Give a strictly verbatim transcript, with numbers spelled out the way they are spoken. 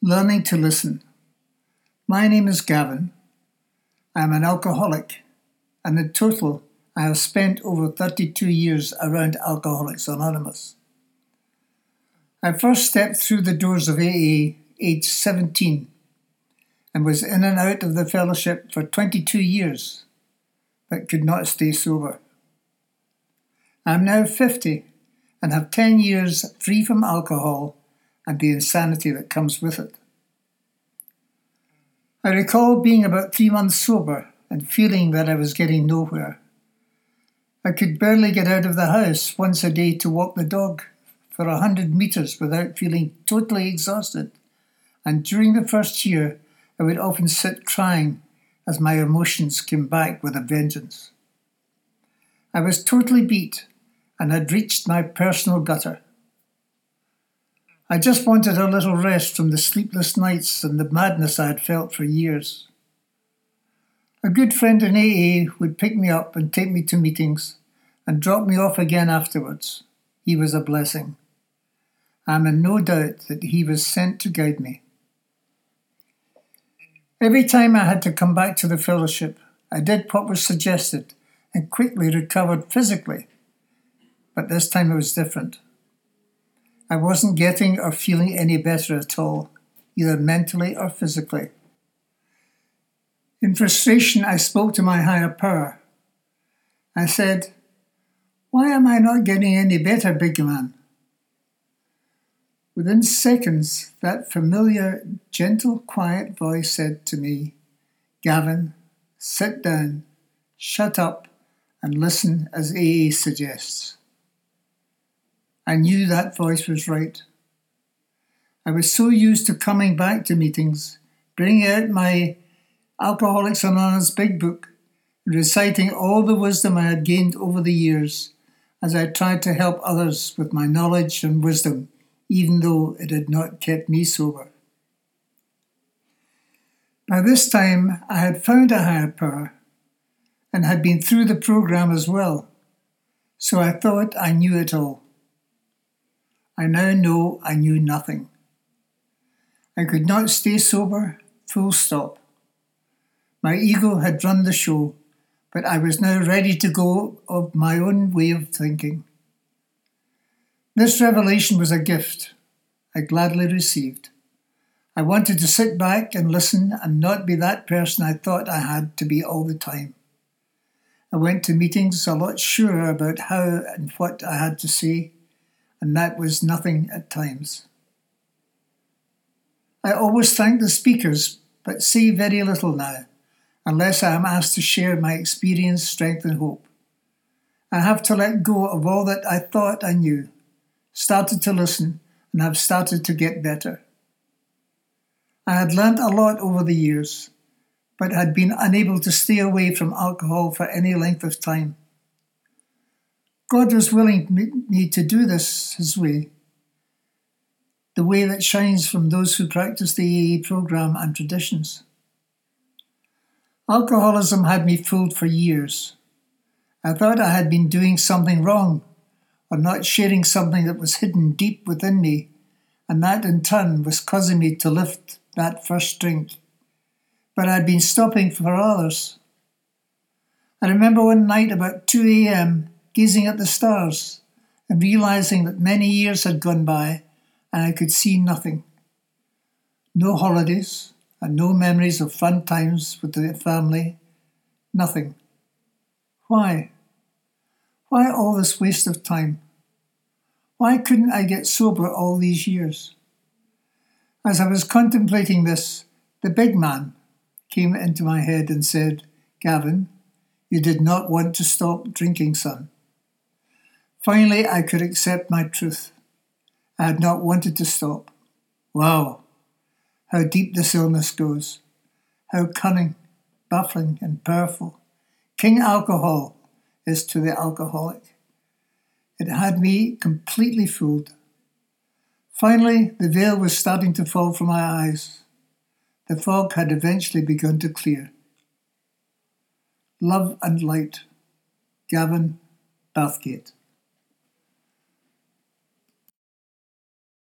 Learning to listen. My name is Gavin. I am an alcoholic, and in total, I have spent over thirty-two years around Alcoholics Anonymous. I first stepped through the doors of A A aged seventeen and was in and out of the fellowship for twenty-two years, but could not stay sober. I am now fifty and have ten years free from alcohol and the insanity that comes with it. I recall being about three months sober and feeling that I was getting nowhere. I could barely get out of the house once a day to walk the dog for a hundred metres without feeling totally exhausted, and during the first year I would often sit crying as my emotions came back with a vengeance. I was totally beat and had reached my personal gutter. I just wanted a little rest from the sleepless nights and the madness I had felt for years. A good friend in A A would pick me up and take me to meetings and drop me off again afterwards. He was a blessing. I am in no doubt that he was sent to guide me. Every time I had to come back to the fellowship, I did what was suggested and quickly recovered physically. But this time it was different. I wasn't getting or feeling any better at all, either mentally or physically. In frustration, I spoke to my higher power. I said, "Why am I not getting any better, big man?" Within seconds, that familiar, gentle, quiet voice said to me, "Gavin, sit down, shut up, and listen as A A suggests." I knew that voice was right. I was so used to coming back to meetings, bringing out my Alcoholics Anonymous Big Book, and reciting all the wisdom I had gained over the years as I tried to help others with my knowledge and wisdom, even though it had not kept me sober. By this time, I had found a higher power and had been through the program as well, so I thought I knew it all. I now know I knew nothing. I could not stay sober, full stop. My ego had run the show, but I was now ready to go of my own way of thinking. This revelation was a gift I gladly received. I wanted to sit back and listen and not be that person I thought I had to be all the time. I went to meetings a lot surer about how and what I had to say, and that was nothing at times. I always thank the speakers, but say very little now, unless I am asked to share my experience, strength and hope. I have to let go of all that I thought I knew, started to listen, and have started to get better. I had learnt a lot over the years, but had been unable to stay away from alcohol for any length of time. God was willing me to do this His way, the way that shines from those who practice the A A program and traditions. Alcoholism had me fooled for years. I thought I had been doing something wrong, or not sharing something that was hidden deep within me, and that in turn was causing me to lift that first drink. But I had been stopping for others. I remember one night about two a.m., gazing at the stars and realising that many years had gone by and I could see nothing. No holidays and no memories of fun times with the family. Nothing. Why? Why all this waste of time? Why couldn't I get sober all these years? As I was contemplating this, the big man came into my head and said, "Gavin, you did not want to stop drinking, son." Finally, I could accept my truth. I had not wanted to stop. Wow, how deep this illness goes. How cunning, baffling and powerful King Alcohol is to the alcoholic. It had me completely fooled. Finally, the veil was starting to fall from my eyes. The fog had eventually begun to clear. Love and light. Gavin Bathgate.